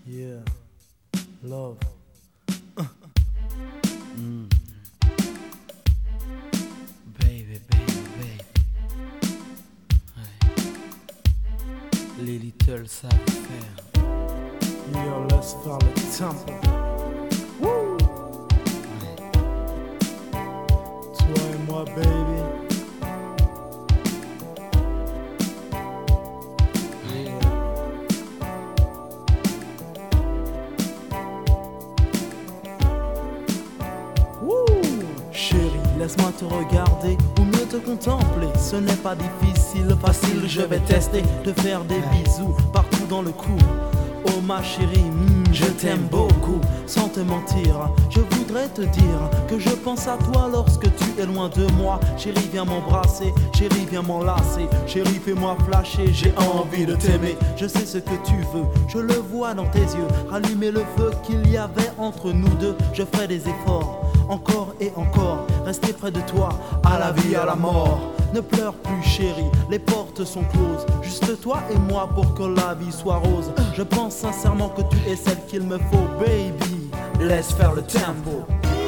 Yeah, love. Baby, baby, baby. Ouais. Les Little savent faire. Yo, let's faire le tempo. Woo! Toi et moi, baby. Laisse-moi te regarder ou mieux te contempler. Ce n'est pas difficile, facile, je vais tester de faire des bisous partout dans le cou. Oh ma chérie, je t'aime beaucoup. Sans te mentir, je voudrais te dire que je pense à toi lorsque tu es loin de moi. Chérie, viens m'embrasser, chérie, viens m'enlacer. Chérie, fais-moi flasher, j'ai envie de t'aimer. Je sais ce que tu veux, je le vois dans tes yeux. Rallumer le feu qu'il y avait entre nous deux. Je ferai des efforts, encore et encore, rester près de toi, à la vie, à la mort. Ne pleure plus chérie, les portes sont closes. Juste toi et moi pour que la vie soit rose. Je pense sincèrement que tu es celle qu'il me faut, baby. Laisse faire le tempo.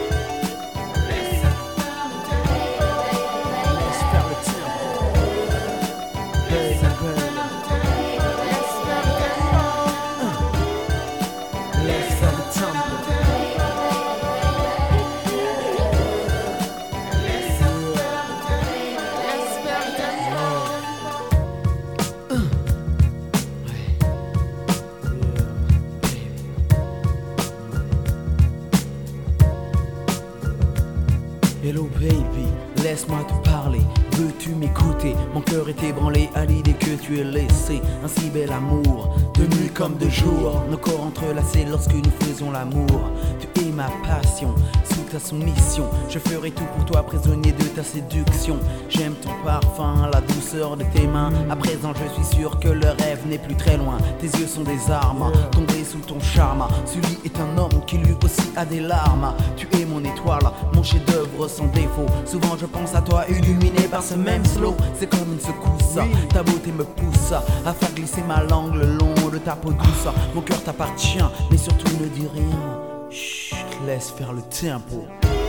Hello baby, laisse-moi te parler. Veux-tu m'écouter? Mon cœur est ébranlé à l'idée que tu es laissé. Un si bel amour, de nuit comme de jour. Nos corps entrelacés lorsque nous faisons l'amour. Tu es ma passion, sous ta soumission. Je ferai tout pour toi, prisonnier de ta séduction. J'aime ton parfum, la douceur de tes mains. À présent je suis sûr que le rêve n'est plus très loin. Tes yeux sont des armes, tombés sous ton charme. Celui est un homme qui lui aussi a des larmes. Tu es mon étoile, mon chef-d'œuvre sans défaut. Souvent je pense à toi illuminé par ce même slow. C'est comme une secousse, ta beauté me pousse à faire glisser ma langue le long de ta peau douce. Mon cœur t'appartient, mais surtout ne dis rien. Chut, laisse faire le tempo.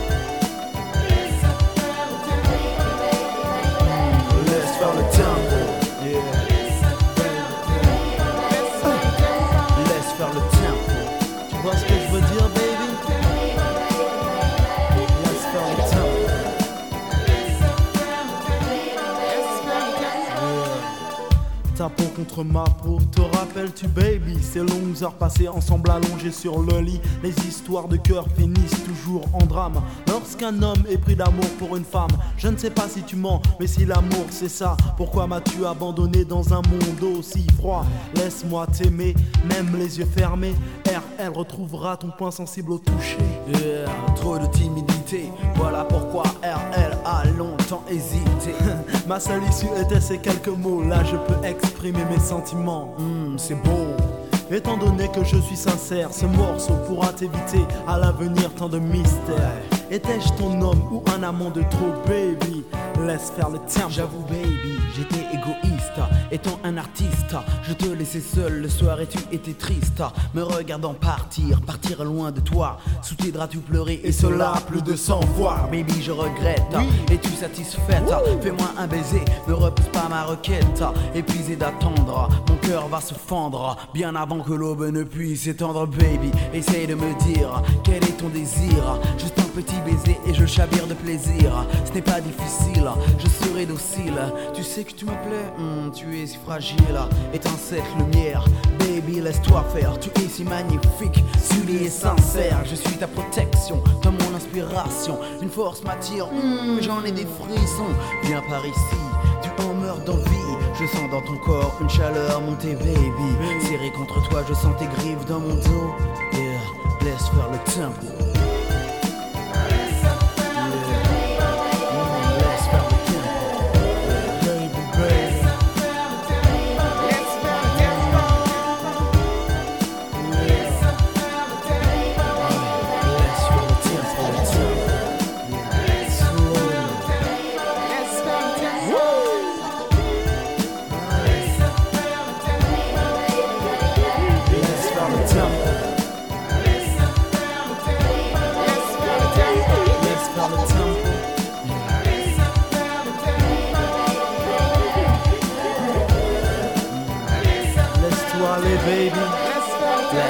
Laisse faire le tempo. Yeah. Laisse faire le tempo. Tu vois ce que je veux dire, baby? Laisse faire le tempo. Ta peau contre ma peau, te rappelles-tu baby? Ces longues heures passées ensemble allongées sur le lit. Les histoires de cœur finissent toujours en drame. Lorsqu'un homme est pris d'amour pour une femme, je ne sais pas si tu mens, mais si l'amour c'est ça, pourquoi m'as-tu abandonné dans un monde aussi froid? Laisse-moi t'aimer, même les yeux fermés. RL retrouvera ton point sensible au toucher. Yeah, trop de timidité, voilà pourquoi RL a longtemps hésité. Ma seule issue était ces quelques mots, là je peux exprimer mes sentiments. C'est beau. Étant donné que je suis sincère, ce morceau pourra t'éviter à l'avenir tant de mystères. Étais-je ton homme ou un amant de trop, baby? Laisse faire le tempo. J'avoue baby, j'étais égoïste. Étant un artiste, je te laissais seul le soir et tu étais triste. Me regardant partir, partir loin de toi. Sous tes draps tu pleurais et cela plus de 100 fois. Baby je regrette, es-tu satisfaite? Fais-moi un baiser, ne repousse pas ma requête. Épuisé d'attendre, mon cœur va se fendre. Bien avant que l'aube ne puisse s'étendre, baby. Essaye de me dire, quel est ton désir? Juste un petit baiser et je chavire de plaisir. Ce n'est pas difficile, je serai docile. Tu sais que tu me plais, tu es si fragile. Étincelle lumière, baby laisse-toi faire. Tu es si magnifique, suivi et sincère. Je suis ta protection, dans mon inspiration. Une force m'attire, j'en ai des frissons. Viens par ici, tu en meurs d'envie. Je sens dans ton corps une chaleur monter, baby. Serré contre toi, je sens tes griffes dans mon dos. Yeah, laisse faire le tempo. Let's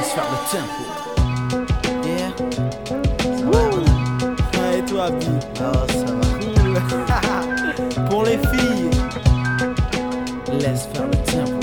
laisse faire le tempo. Yeah. Ah, et toi, Bi? Oh, ça va. Cool. Pour les filles. Laisse faire le tempo.